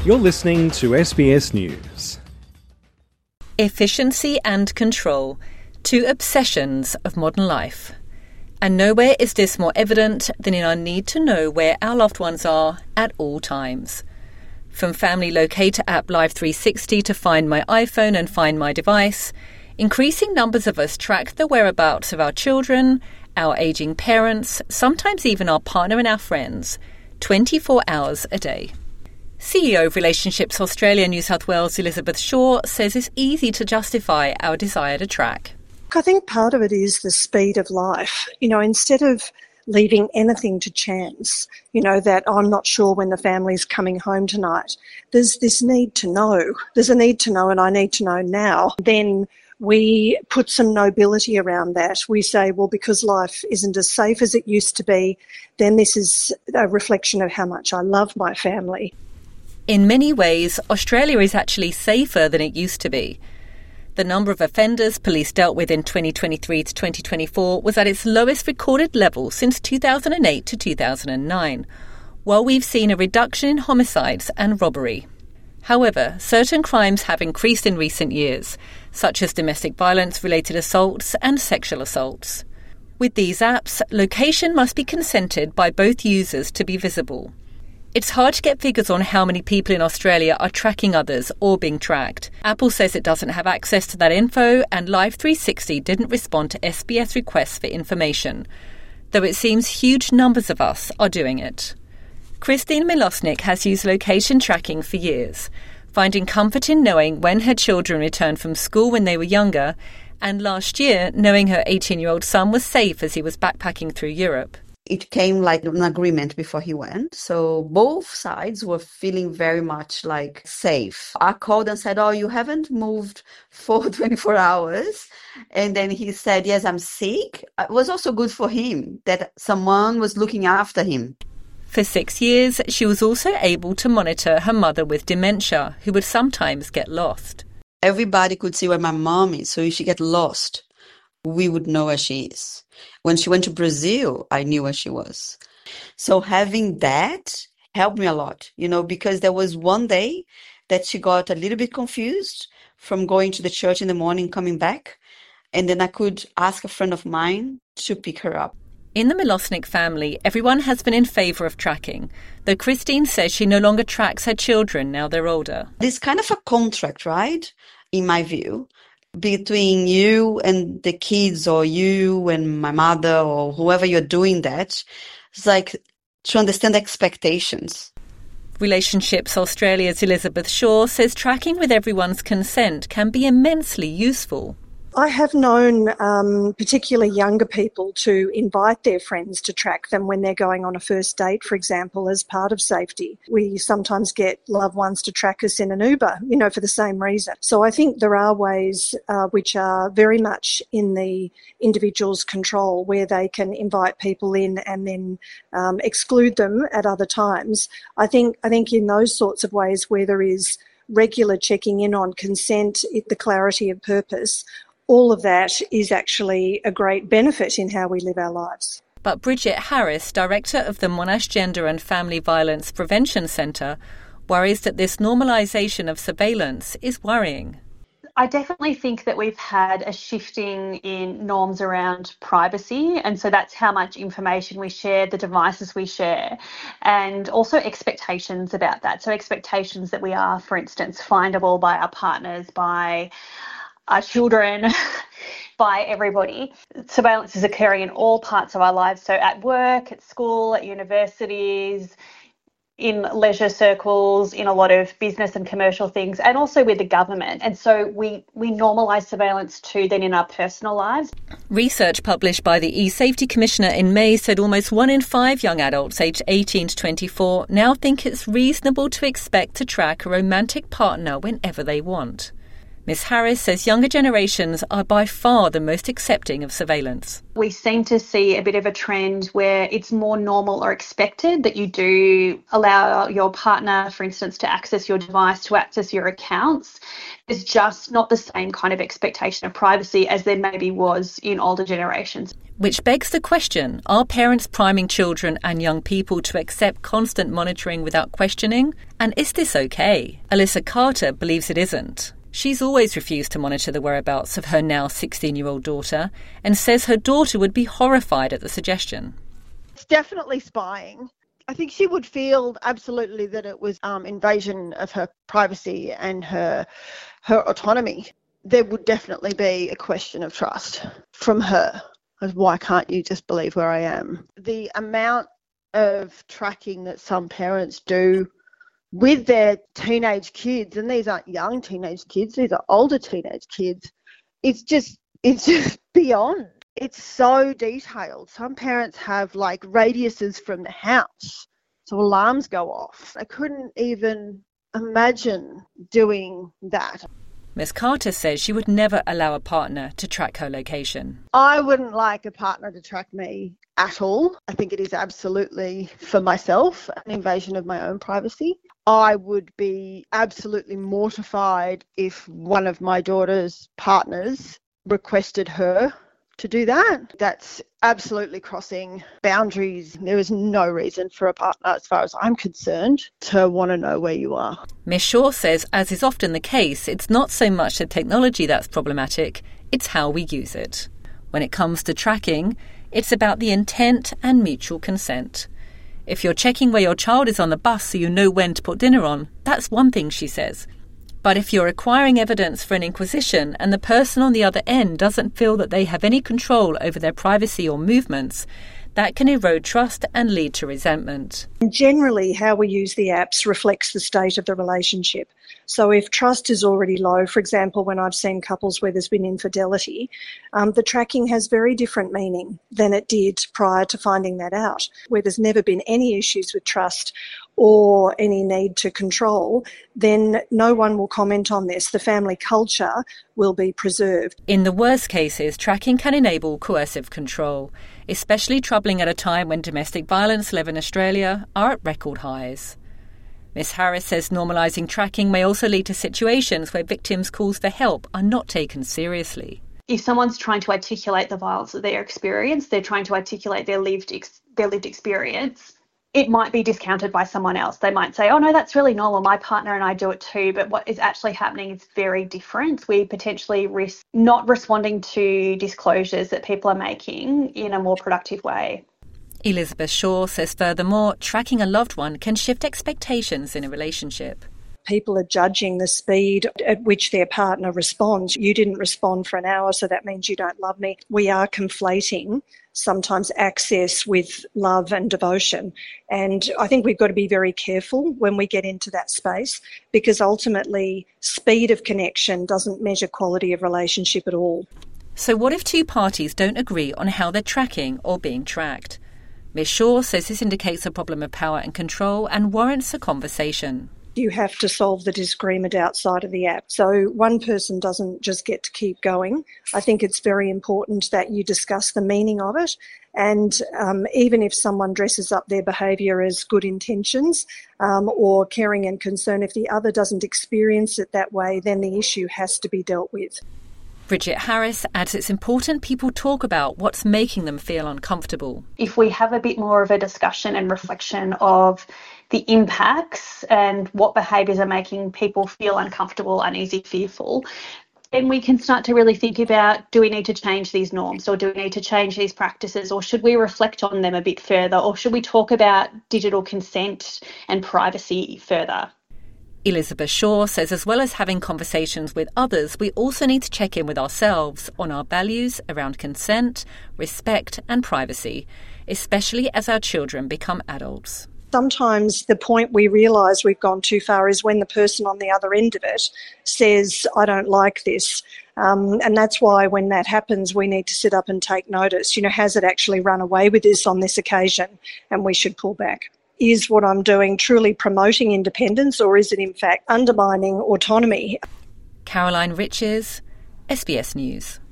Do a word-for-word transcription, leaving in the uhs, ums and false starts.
You're listening to S B S News. Efficiency and control, two obsessions of modern life. And nowhere is this more evident than in our need to know where our loved ones are at all times. From family locator app Life three sixty to Find My iPhone and Find My Device, increasing numbers of us track the whereabouts of our children, our ageing parents, sometimes even our partner and our friends, twenty-four hours a day. C E O of Relationships Australia New South Wales Elizabeth Shaw says it's easy to justify our desire to track. I think part of it is the speed of life. You know, instead of leaving anything to chance, you know, that I'm not sure when the family's coming home tonight, there's this need to know. There's a need to know and I need to know now. Then we put some nobility around that. We say, well, because life isn't as safe as it used to be, then this is a reflection of how much I love my family. In many ways, Australia is actually safer than it used to be. The number of offenders police dealt with in twenty twenty-three to twenty twenty-four was at its lowest recorded level since two thousand eight to two thousand nine, while we've seen a reduction in homicides and robbery. However, certain crimes have increased in recent years, such as domestic violence-related assaults and sexual assaults. With these apps, location must be consented by both users to be visible. It's hard to get figures on how many people in Australia are tracking others or being tracked. Apple says it doesn't have access to that info, and Life three sixty didn't respond to S B S requests for information, though it seems huge numbers of us are doing it. Christine Milosnik has used location tracking for years, finding comfort in knowing when her children returned from school when they were younger, and last year knowing her eighteen-year-old son was safe as he was backpacking through Europe. It came like an agreement before he went. So both sides were feeling very much like safe. I called and said, oh, you haven't moved for twenty-four hours. And then he said, yes, I'm sick. It was also good for him that someone was looking after him. For six years, she was also able to monitor her mother with dementia, who would sometimes get lost. Everybody could see where my mom is. So if she get lost, we would know where she is. When she went to Brazil, I knew where she was. So having that helped me a lot, you know, because there was one day that she got a little bit confused from going to the church in the morning, coming back. And then I could ask a friend of mine to pick her up. In the Milosnik family, everyone has been in favour of tracking, though Christine says she no longer tracks her children now they're older. It's kind of a contract, right, in my view, between you and the kids or you and my mother or whoever you're doing that. It's like to understand expectations. Relationships Australia's Elizabeth Shaw says tracking with everyone's consent can be immensely useful. I have known um, particularly younger people to invite their friends to track them when they're going on a first date, for example, as part of safety. We sometimes get loved ones to track us in an Uber, you know, for the same reason. So I think there are ways uh, which are very much in the individual's control where they can invite people in and then um, exclude them at other times. I think, I think in those sorts of ways where there is regular checking in on consent, the clarity of purpose, all of that is actually a great benefit in how we live our lives. But Bridget Harris, director of the Monash Gender and Family Violence Prevention Centre, worries that this normalisation of surveillance is worrying. I definitely think that we've had a shifting in norms around privacy, and so that's how much information we share, the devices we share, and also expectations about that. So expectations that we are, for instance, findable by our partners, by our children, by everybody. Surveillance is occurring in all parts of our lives, so at work, at school, at universities, in leisure circles, in a lot of business and commercial things, and also with the government. And so we, we normalise surveillance too then in our personal lives. Research published by the eSafety Commissioner in May said almost one in five young adults aged eighteen to twenty-four now think it's reasonable to expect to track a romantic partner whenever they want. Miss Harris says younger generations are by far the most accepting of surveillance. We seem to see a bit of a trend where it's more normal or expected that you do allow your partner, for instance, to access your device, to access your accounts. There's just not the same kind of expectation of privacy as there maybe was in older generations. Which begs the question, are parents priming children and young people to accept constant monitoring without questioning? And is this okay? Alyssa Carter believes it isn't. She's always refused to monitor the whereabouts of her now sixteen-year-old daughter and says her daughter would be horrified at the suggestion. It's definitely spying. I think she would feel absolutely that it was um, invasion of her privacy and her her autonomy. There would definitely be a question of trust from her. Why can't you just believe where I am? The amount of tracking that some parents do with their teenage kids, and these aren't young teenage kids, these are older teenage kids, it's just it's just beyond. It's so detailed. Some parents have like radiuses from the house, so alarms go off. I couldn't even imagine doing that. Miss Carter says she would never allow a partner to track her location. I wouldn't like a partner to track me at all. I think it is absolutely, for myself, an invasion of my own privacy. I would be absolutely mortified if one of my daughter's partners requested her to do that. That's absolutely crossing boundaries. There is no reason for a partner, as far as I'm concerned, to want to know where you are. Miss Shaw says, as is often the case, it's not so much the technology that's problematic, it's how we use it. When it comes to tracking, it's about the intent and mutual consent. If you're checking where your child is on the bus so you know when to put dinner on, that's one thing, she says. But if you're acquiring evidence for an inquisition and the person on the other end doesn't feel that they have any control over their privacy or movements, that can erode trust and lead to resentment. Generally, how we use the apps reflects the state of the relationship. So if trust is already low, for example, when I've seen couples where there's been infidelity, um, the tracking has very different meaning than it did prior to finding that out. Where there's never been any issues with trust or any need to control, then no one will comment on this. The family culture will be preserved. In the worst cases, tracking can enable coercive control, especially troubling at a time when domestic violence levels in Australia are at record highs. Miss Harris says normalising tracking may also lead to situations where victims' calls for help are not taken seriously. If someone's trying to articulate the violence that they're experienced, they're trying to articulate their lived ex- their lived experience, it might be discounted by someone else. They might say, oh no, that's really normal, my partner and I do it too, but what is actually happening is very different. We potentially risk not responding to disclosures that people are making in a more productive way. Elizabeth Shaw says furthermore, tracking a loved one can shift expectations in a relationship. People are judging the speed at which their partner responds. You didn't respond for an hour, so that means you don't love me. We are conflating sometimes access with love and devotion. And I think we've got to be very careful when we get into that space, because ultimately speed of connection doesn't measure quality of relationship at all. So what if two parties don't agree on how they're tracking or being tracked? Miz Shaw says this indicates a problem of power and control and warrants a conversation. You have to solve the disagreement outside of the app. So one person doesn't just get to keep going. I think it's very important that you discuss the meaning of it. And um, even if someone dresses up their behaviour as good intentions um, or caring and concern, if the other doesn't experience it that way, then the issue has to be dealt with. Bridget Harris adds it's important people talk about what's making them feel uncomfortable. If we have a bit more of a discussion and reflection of the impacts and what behaviours are making people feel uncomfortable, uneasy, fearful, then we can start to really think about, do we need to change these norms, or do we need to change these practices, or should we reflect on them a bit further, or should we talk about digital consent and privacy further? Elizabeth Shaw says as well as having conversations with others, we also need to check in with ourselves on our values around consent, respect and privacy, especially as our children become adults. Sometimes the point we realise we've gone too far is when the person on the other end of it says, I don't like this. Um, and that's why when that happens, we need to sit up and take notice. You know, has it actually run away with this on this occasion? And we should pull back. Is what I'm doing truly promoting independence, or is it in fact undermining autonomy? Caroline Riches, S B S News.